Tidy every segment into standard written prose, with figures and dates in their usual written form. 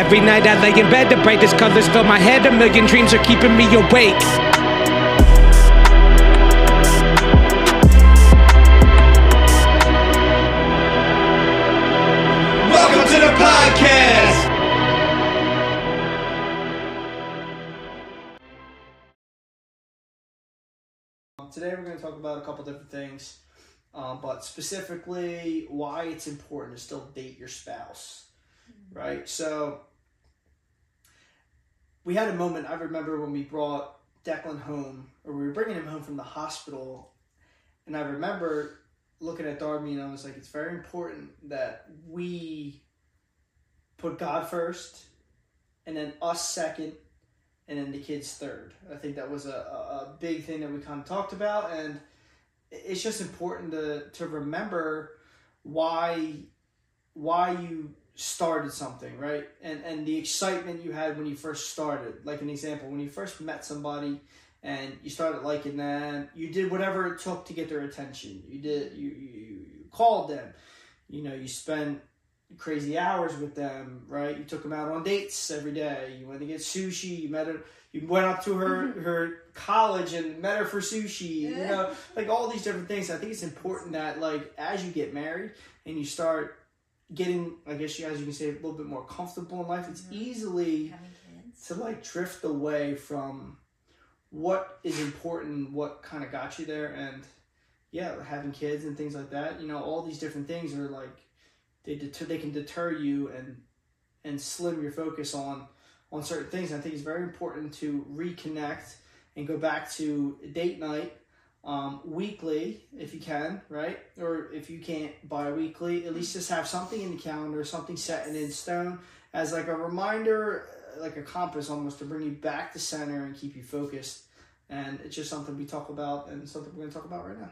Every night I lay in bed, the brightest colors fill my head. A million dreams are keeping me awake. Welcome to the podcast. Today we're going to talk about a couple different things, but specifically why it's important to still date your spouse, right? So we had a moment, I remember when we brought Declan home, or we were bringing him home from the hospital, and I remember looking at Darby and I was like, it's very important that we put God first, and then us second, and then the kids third. I think that was a big thing that we kind of talked about, and it's just important to remember why you started something, right? And the excitement you had when you first started. Like an example, when you first met somebody and you started liking them, you did whatever it took to get their attention. You called them, you spent crazy hours with them, right? You took them out on dates every day. You went to get sushi. You met her. You went up to her college and met her for sushi. Like all these different things. I think it's important that, like, as you get married and you start getting, I guess as you can say, a little bit more comfortable in life, it's easily to like drift away from what is important, what kind of got you there, and having kids and things like that. All these different things are like, they can deter you and slim your focus on certain things. And I think it's very important to reconnect and go back to date night weekly if you can, right? Or if you can't, bi-weekly, at least just have something in the calendar, something set in stone as like a reminder, like a compass almost, to bring you back to center and keep you focused. And it's just something we talk about and something we're going to talk about right now.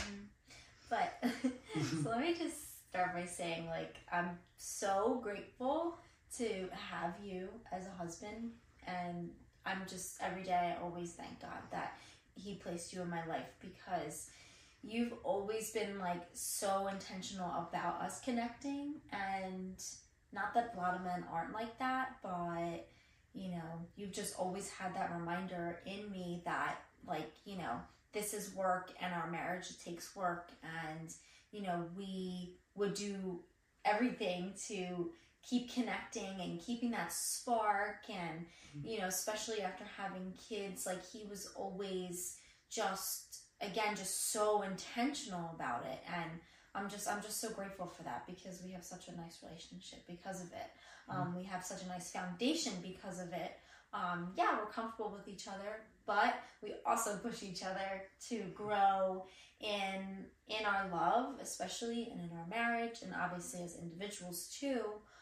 But so let me just start by saying, like, I'm so grateful to have you as a husband, and I'm just, every day I always thank God that he placed you in my life, because you've always been like so intentional about us connecting. And not that a lot of men aren't like that, but you've just always had that reminder in me that, like, this is work, and our marriage takes work, and we would do everything to keep connecting and keeping that spark. And especially after having kids, like, he was always just so intentional about it. And I'm just so grateful for that, because we have such a nice relationship because of it. We have such a nice foundation because of it. We're comfortable with each other, but we also push each other to grow in our love, especially, and in our marriage, and obviously as individuals too.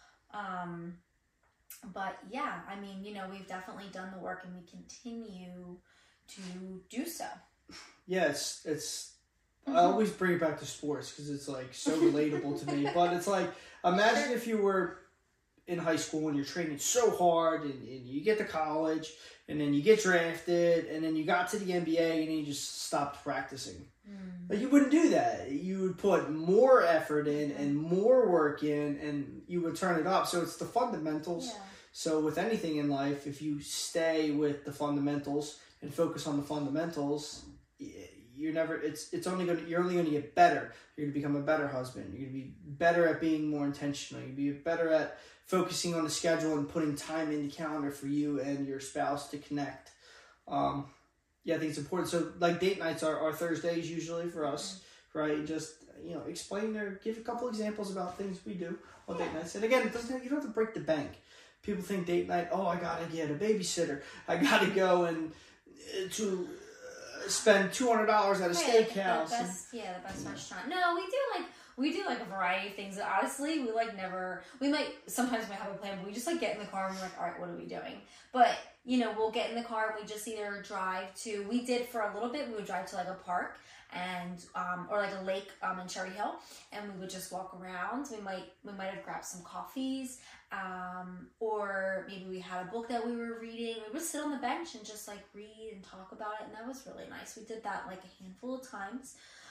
But we've definitely done the work, and we continue to do so. Yeah, it's I always bring it back to sports because it's like so relatable to me. But it's like, imagine if you were in high school and you're training so hard, and you get to college, and then you get drafted, and then you got to the NBA, and then you just stopped practicing. But you wouldn't do that. You would put more effort in and more work in, and you would turn it up. So it's the fundamentals. Yeah. So with anything in life, if you stay with the fundamentals and focus on the fundamentals, you're only going to get better. You're going to become a better husband. You're going to be better at being more intentional. You're going to be better at focusing on the schedule and putting time in the calendar for you and your spouse to connect. I think it's important. So, like, date nights are Thursdays usually for us, right? Just, give a couple examples about things we do on date nights. And again, you don't have to break the bank. People think date night, I gotta get a babysitter. I gotta go and to spend $200 at a steakhouse. The best restaurant. No, we do a variety of things. Honestly, sometimes we have a plan, but we just get in the car and we're like, all right, what are we doing? But, we'll get in the car and we just either drive to, we did for a little bit, we would drive to a park and, or a lake, in Cherry Hill, and we would just walk around. We might have grabbed some coffees, or maybe we had a book that we were reading. We would sit on the bench and just read and talk about it. And that was really nice. We did that a handful of times.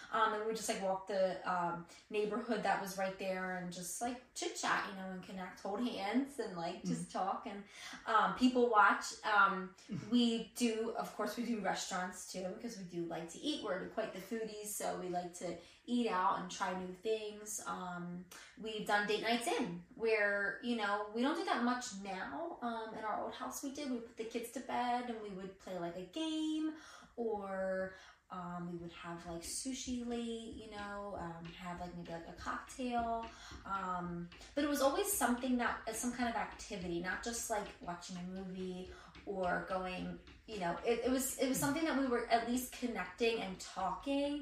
And we would just like walk the neighborhood that was right there and just like chit chat, you know, and connect, hold hands and like just talk and people watch. We do, of course, we do restaurants too because we do like to eat. We're quite the foodies, so we like to eat out and try new things. We've done date nights in where, you know, we don't do that much now. In our old house we did. We put the kids to bed and we would play like a game, or we would have like sushi late, you know, have like maybe like a cocktail. But it was always something that, some kind of activity, not just like watching a movie or going, you know, it was something that we were at least connecting and talking.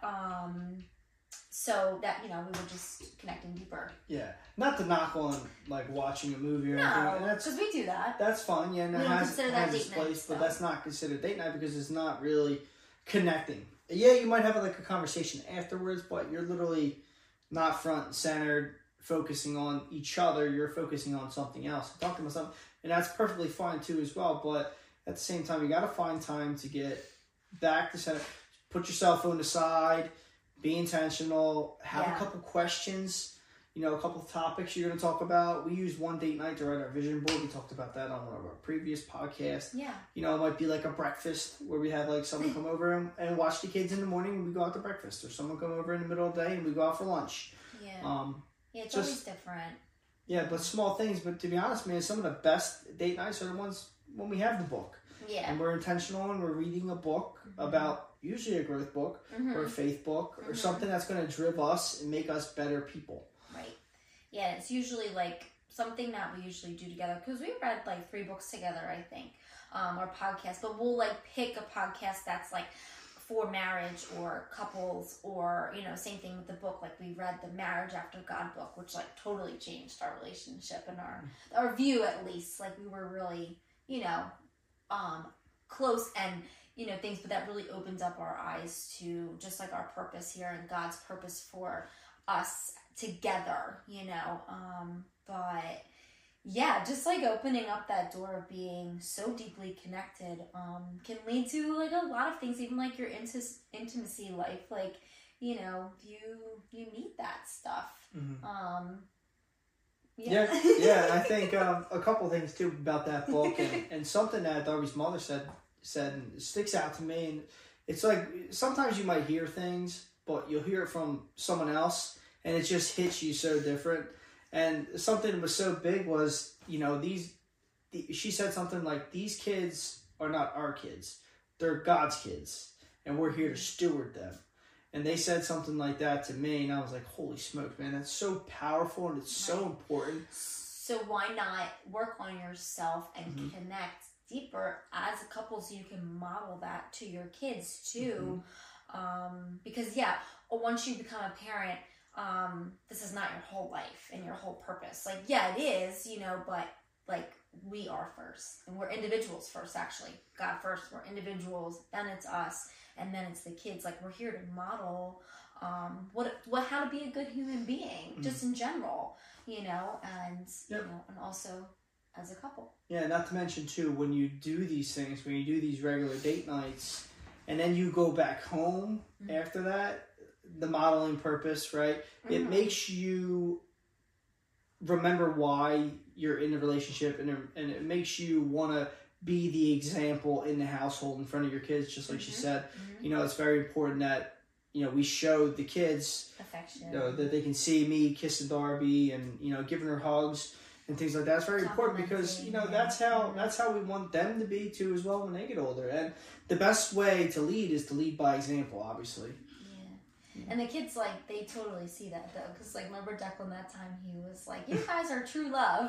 So that, you know, we were just connecting deeper. Yeah. Not to knock on, like, watching a movie or anything. No, because we do that. That's fun, yeah. And we it don't has consider that its date place, night. but that's not considered date night because it's not really connecting. Yeah, you might have, like, a conversation afterwards, but you're literally not front and centered focusing on each other. You're focusing on something else. Talking about something. And that's perfectly fine, too, as well. But at the same time, you got to find time to get back to center. Put your cell phone aside. Be intentional, have a couple questions, you know, a couple of topics you're going to talk about. We used one date night to write our vision board. We talked about that on one of our previous podcasts. Yeah. You know, it might be like a breakfast where we have like someone come over and watch the kids in the morning and we go out to breakfast. Or someone come over in the middle of the day and we go out for lunch. Yeah. Yeah, it's always different. Yeah, but small things. But to be honest, man, some of the best date nights are the ones when we have the book. Yeah. And we're intentional and we're reading a book about usually a growth book or a faith book or something that's going to drive us and make us better people. Right. Yeah, it's usually like something that we usually do together because we read like 3 books together, I think, or podcasts. But we'll like pick a podcast that's like for marriage or couples or, you know, same thing with the book. Like we read the Marriage After God book, which like totally changed our relationship and our view, at least. Like we were really, you know, close and, you know, things, but that really opens up our eyes to just like our purpose here and God's purpose for us together, you know. But yeah, just like opening up that door of being so deeply connected can lead to like a lot of things, even like your intimacy life. Like, you know, you need that stuff. Yeah, I think a couple things too about that book and something that Darby's mother said and sticks out to me. And it's like sometimes you might hear things, but you'll hear it from someone else, and it just hits you so different. And something that was so big was, you know, she said something like, these kids are not our kids, they're God's kids, and we're here to steward them. And they said something like that to me, and I was like, holy smokes, man, that's so powerful and it's so important. So why not work on yourself and connect deeper as a couple so you can model that to your kids too? Because once you become a parent, this is not your whole life and your whole purpose. Like, yeah, it is, you know, but like we are first, and we're individuals first, actually. God first, we're individuals, then it's us, and then it's the kids. Like, we're here to model how to be a good human being, just in general, you know, and you know, and also as a couple. Yeah, not to mention too, when you do these things, when you do these regular date nights, and then you go back home after that, the modeling purpose, right? It makes you remember why you're in a relationship, and it makes you want to be the example in the household in front of your kids, just like she said. You know, it's very important that, you know, we show the kids affection, you know, that they can see me kissing Darby and, you know, giving her hugs and things like that. It's very important because, you know, that's how we want them to be too as well when they get older. And the best way to lead is to lead by example, obviously. And the kids, like, they totally see that, though. Because, like, remember Declan that time, he was like, you guys are true love.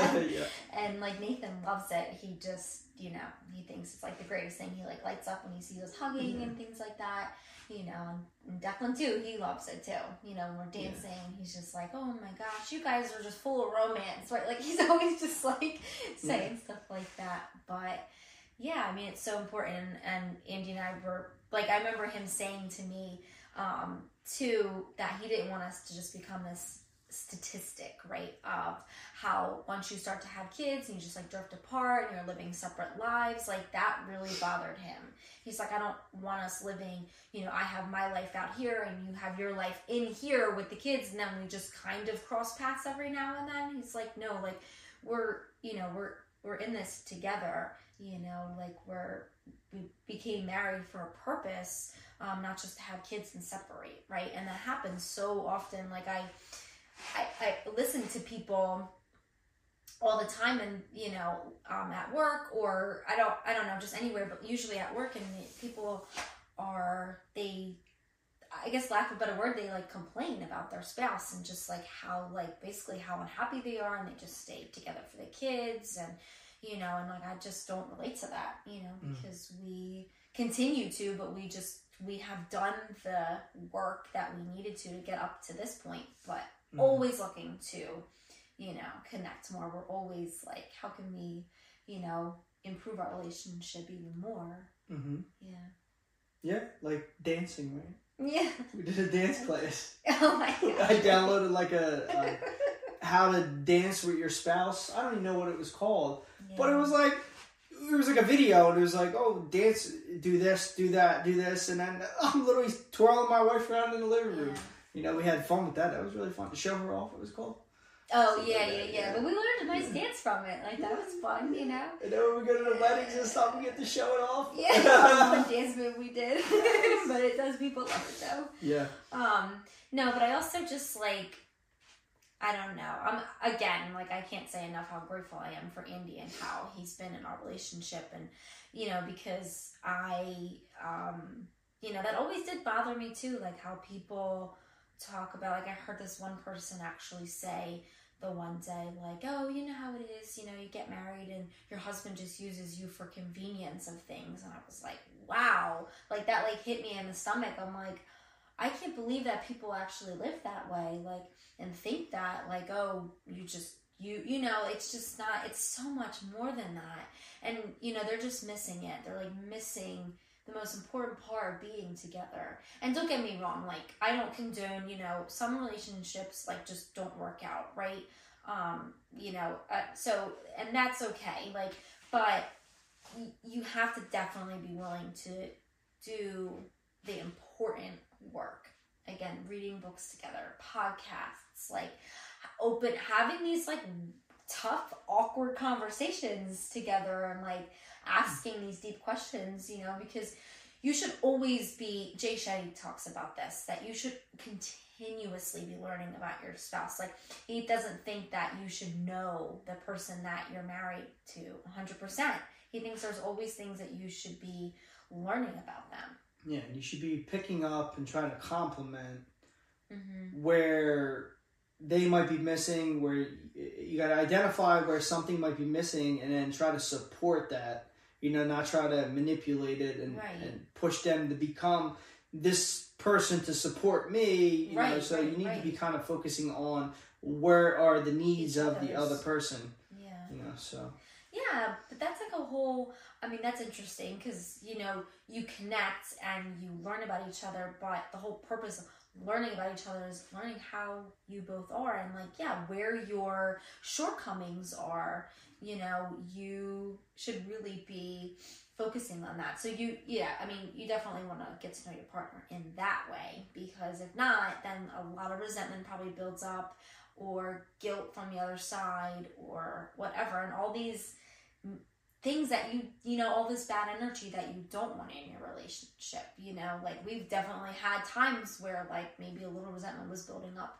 And, like, Nathan loves it. He just, you know, he thinks it's, like, the greatest thing. He, like, lights up when he sees us hugging and things like that. You know, and Declan, too, he loves it, too. You know, when we're dancing, he's just like, oh, my gosh, you guys are just full of romance, right? Like, he's always just, like, saying stuff like that. But, yeah, I mean, it's so important. And Andy and I were, like, I remember him saying to me, too, that he didn't want us to just become this statistic, right, of how once you start to have kids and you just like drift apart and you're living separate lives, like that really bothered him. He's like, I don't want us living, you know, I have my life out here and you have your life in here with the kids, and then we just kind of cross paths every now and then. He's like, no, like we're in this together, you know, like we became married for a purpose, not just to have kids and separate, right? And that happens so often. Like I listen to people all the time, and you know, at work, or I don't know, just anywhere, but usually at work, and people I guess lack of a better word, they like complain about their spouse and just like how like basically how unhappy they are, and they just stay together for the kids, and you know, and like I just don't relate to that, you know, because we continue to, but we have done the work that we needed to get up to this point, but always looking to, you know, connect more. We're always like, how can we, you know, improve our relationship even more? Yeah, like dancing, right? Yeah. We did a dance class. Oh my gosh. I downloaded like a how to dance with your spouse. I don't even know what it was called, but it was like a video, and it was like, oh, dance, do this, do that, do this, and then I'm literally twirling my wife around in the living room. You know, we had fun with that. That was really fun. To show her off, it was called. Oh, yeah. But we learned a nice dance from it. Like, that was fun, you know? And then when we go to the weddings and stuff, we get to show it off. Yeah, one dance move we did. But it does, people love it, though. Yeah. No, but I also just, like, I don't know. Again, like, I can't say enough how grateful I am for Andy and how he's been in our relationship. And, you know, because you know, that always did bother me, too. Like, how people talk about, like, I heard this one person actually say the one day, like, oh, you know how it is, you know, you get married and your husband just uses you for convenience of things. And I was like, wow, like that like hit me in the stomach. I'm like, I can't believe that people actually live that way, like, and think that, like, oh, you know, it's just not, it's so much more than that. And, you know, they're just missing it. They're like missing the most important part of being together. And don't get me wrong, like, I don't condone, you know, some relationships, like, just don't work out, right? You know, so, and that's okay, like, but you have to definitely be willing to do the important work. Again, reading books together, podcasts, like, having these, like, tough, awkward conversations together, and, like, asking these deep questions, you know, because you should always be, Jay Shetty talks about this, that you should continuously be learning about your spouse. Like, he doesn't think that you should know the person that you're married to 100%. He thinks there's always things that you should be learning about them. Yeah, you should be picking up and trying to compliment where they might be missing, where you got to identify where something might be missing, and then try to support that. You know, not try to manipulate it and push them to become this person to support me. You know, so you need to be kind of focusing on where are the needs of the other person. Yeah. You know, so. Yeah, but that's like a whole, I mean, that's interesting because, you know, you connect and you learn about each other, but the whole purpose of learning about each other is learning how you both are, and like, yeah, where your shortcomings are. You know, you should really be focusing on that. So you definitely want to get to know your partner in that way, because if not, then a lot of resentment probably builds up, or guilt from the other side, or whatever, and all these things that you know, all this bad energy that you don't want in your relationship. You know, like, we've definitely had times where, like, maybe a little resentment was building up,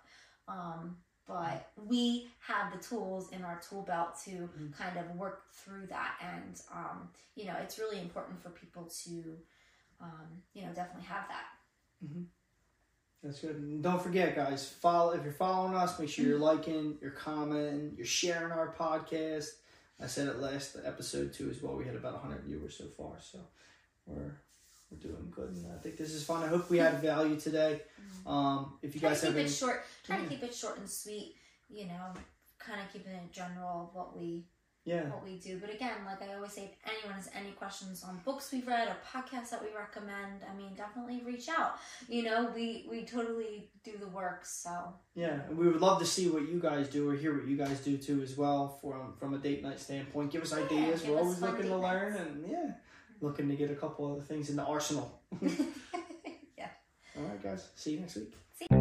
but we have the tools in our tool belt to kind of work through that. And, you know, it's really important for people to, you know, definitely have that. That's good. And don't forget, guys, if you're following us, make sure you're liking, you're commenting, you're sharing our podcast. I said it last episode too as well. We had about 100 viewers so far, so we're doing good, and I think this is fun. I hope we added value today. If you guys have any, try to keep it short and sweet. You know, kind of keeping it general of what we what we do. But again, like I always say, if anyone has any questions on books we've read or podcasts that we recommend, I mean, definitely reach out. You know, we totally do the work, so. Yeah, and we would love to see what you guys do or hear what you guys do too as well from a date night standpoint. Give us ideas. We're always looking to learn and looking to get a couple other things in the arsenal. Yeah. All right, guys. See you next week. See you.